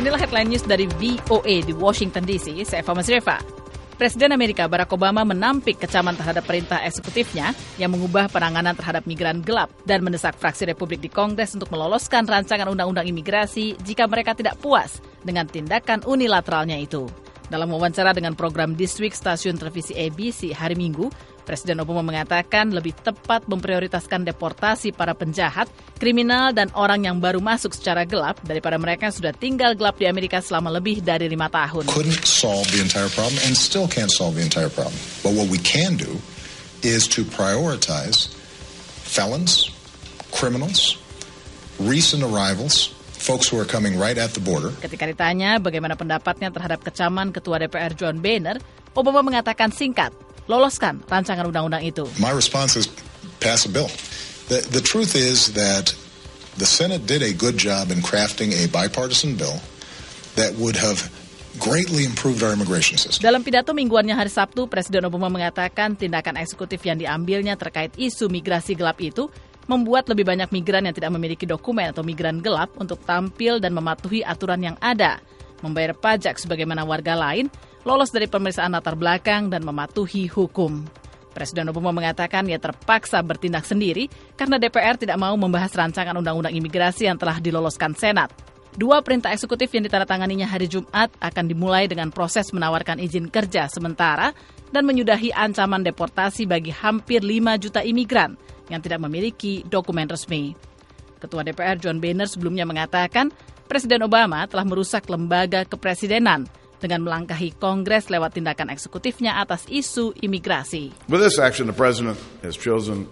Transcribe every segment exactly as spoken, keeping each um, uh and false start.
Inilah headline news dari V O A di Washington D C. Saya Fama Zrefa. Presiden Amerika Barack Obama menampik kecaman terhadap perintah eksekutifnya yang mengubah penanganan terhadap migran gelap dan mendesak fraksi Republik di Kongres untuk meloloskan rancangan undang-undang imigrasi jika mereka tidak puas dengan tindakan unilateralnya itu. Dalam wawancara dengan program This Week stasiun televisi A B C hari Minggu, Presiden Obama mengatakan lebih tepat memprioritaskan deportasi para penjahat, kriminal, dan orang yang baru masuk secara gelap daripada mereka yang sudah tinggal gelap di Amerika selama lebih dari lima tahun. Couldn't solve the entire problem and still can't solve the entire problem. But what we can do is to prioritize felons, criminals, recent arrivals, folks who are coming right at the border. Ketika ditanya bagaimana pendapatnya terhadap kecaman Ketua D P R John Boehner, Obama mengatakan singkat, loloskan rancangan undang-undang itu. My response is pass a bill. The, the truth is that the Senate did a good job in crafting a bipartisan bill that would have greatly improved our immigration system. Dalam pidato mingguannya hari Sabtu, Presiden Obama mengatakan tindakan eksekutif yang diambilnya terkait isu migrasi gelap itu membuat lebih banyak migran yang tidak memiliki dokumen atau migran gelap untuk tampil dan mematuhi aturan yang ada, membayar pajak sebagaimana warga lain, lolos dari pemeriksaan latar belakang, dan mematuhi hukum. Presiden Obama mengatakan ia terpaksa bertindak sendiri karena D P R tidak mau membahas rancangan undang-undang imigrasi yang telah diloloskan Senat. Dua perintah eksekutif yang ditandatanganinya hari Jumat akan dimulai dengan proses menawarkan izin kerja sementara dan menyudahi ancaman deportasi bagi hampir lima juta imigran yang tidak memiliki dokumen resmi. Ketua D P R John Boehner sebelumnya mengatakan Presiden Obama telah merusak lembaga kepresidenan dengan melangkahi Kongres lewat tindakan eksekutifnya atas isu imigrasi. With this action, the President has chosen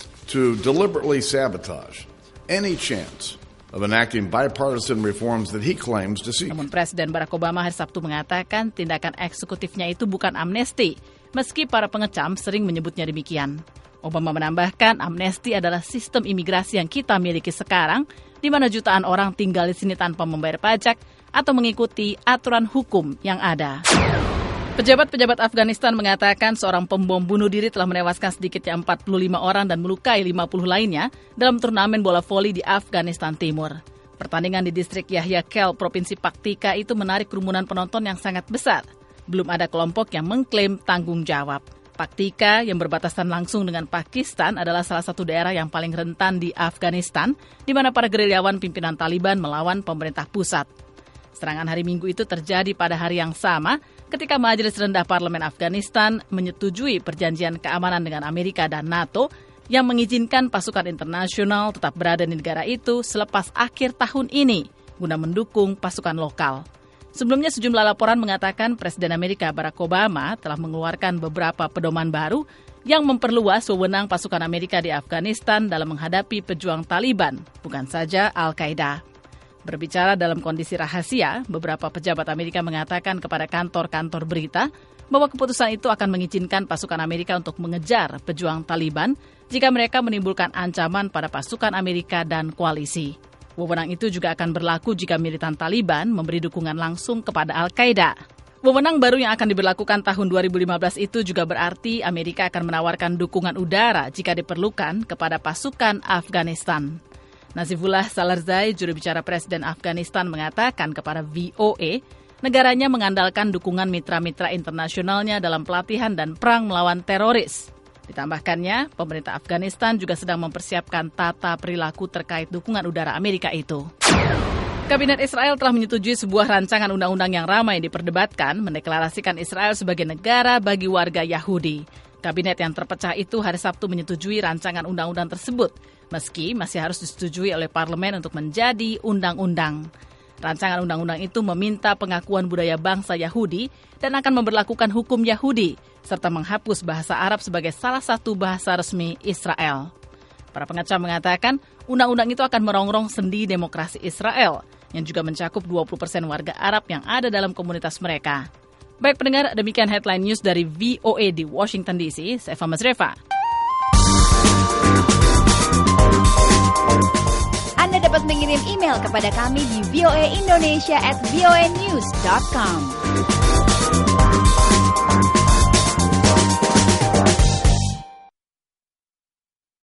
to deliberately sabotage any chance of enacting bipartisan reforms that he claims to seek. Namun Presiden Barack Obama hari Sabtu mengatakan tindakan eksekutifnya itu bukan amnesti, meski para pengecam sering menyebutnya demikian. Obama menambahkan amnesti adalah sistem imigrasi yang kita miliki sekarang, di mana jutaan orang tinggal di sini tanpa membayar pajak atau mengikuti aturan hukum yang ada. Pejabat-pejabat Afghanistan mengatakan seorang pembom bunuh diri telah menewaskan sedikitnya empat puluh lima orang dan melukai lima puluh lainnya dalam turnamen bola voli di Afghanistan Timur. Pertandingan di distrik Yahya Khel, Provinsi Paktika itu menarik kerumunan penonton yang sangat besar. Belum ada kelompok yang mengklaim tanggung jawab. Paktika yang berbatasan langsung dengan Pakistan adalah salah satu daerah yang paling rentan di Afghanistan, di mana para gerilyawan pimpinan Taliban melawan pemerintah pusat. Serangan hari Minggu itu terjadi pada hari yang sama ketika Majelis Rendah Parlemen Afghanistan menyetujui perjanjian keamanan dengan Amerika dan NATO yang mengizinkan pasukan internasional tetap berada di negara itu selepas akhir tahun ini guna mendukung pasukan lokal. Sebelumnya sejumlah laporan mengatakan Presiden Amerika Barack Obama telah mengeluarkan beberapa pedoman baru yang memperluas wewenang pasukan Amerika di Afghanistan dalam menghadapi pejuang Taliban, bukan saja Al-Qaeda. Berbicara dalam kondisi rahasia, beberapa pejabat Amerika mengatakan kepada kantor-kantor berita bahwa keputusan itu akan mengizinkan pasukan Amerika untuk mengejar pejuang Taliban jika mereka menimbulkan ancaman pada pasukan Amerika dan koalisi. Wewenang itu juga akan berlaku jika militan Taliban memberi dukungan langsung kepada Al-Qaeda. Wewenang baru yang akan diberlakukan tahun dua ribu lima belas itu juga berarti Amerika akan menawarkan dukungan udara jika diperlukan kepada pasukan Afghanistan. Nazifullah Salarzai, juru bicara Presiden Afghanistan, mengatakan kepada V O A, negaranya mengandalkan dukungan mitra-mitra internasionalnya dalam pelatihan dan perang melawan teroris. Ditambahkannya, pemerintah Afghanistan juga sedang mempersiapkan tata perilaku terkait dukungan udara Amerika itu. Kabinet Israel telah menyetujui sebuah rancangan undang-undang yang ramai diperdebatkan, mendeklarasikan Israel sebagai negara bagi warga Yahudi. Kabinet yang terpecah itu hari Sabtu menyetujui rancangan undang-undang tersebut, meski masih harus disetujui oleh parlemen untuk menjadi undang-undang. Rancangan undang-undang itu meminta pengakuan budaya bangsa Yahudi dan akan memberlakukan hukum Yahudi, serta menghapus bahasa Arab sebagai salah satu bahasa resmi Israel. Para pengecam mengatakan undang-undang itu akan merongrong sendi demokrasi Israel, yang juga mencakup dua puluh persen warga Arab yang ada dalam komunitas mereka. Baik pendengar, demikian headline news dari V O A di Washington D C. Saya Fama Zrefa. Anda dapat mengirim email kepada kami di voaindonesia at voanews dot com.